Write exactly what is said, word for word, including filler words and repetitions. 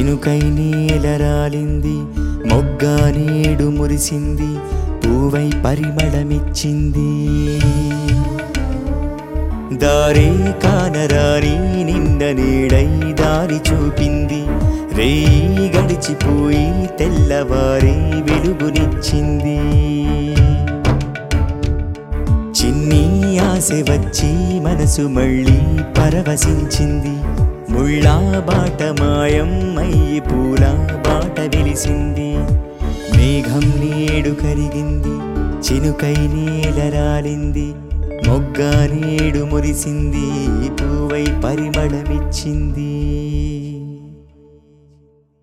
చినుకై నేలరాలింది, మొగ్గ నేడు మురిసింది, పూవై పరిమళమిచ్చింది. దారే కానరాని నిండ నీడై దారి చూపింది, రేయి గడిచిపోయి తెల్లవారే వెలుగునిచ్చింది. చిన్ని ఆశ వచ్చి మనసు మళ్ళీ పరవశించింది, ముళ్ళా బాట మాయం అయ్యి పూల బాట వెలిసింది. మేఘం నేడు కరిగింది, చినుకై నేలరాలింది, మొగ్గ నేడు మురిసింది, పూవై పరిమళమిచ్చింది.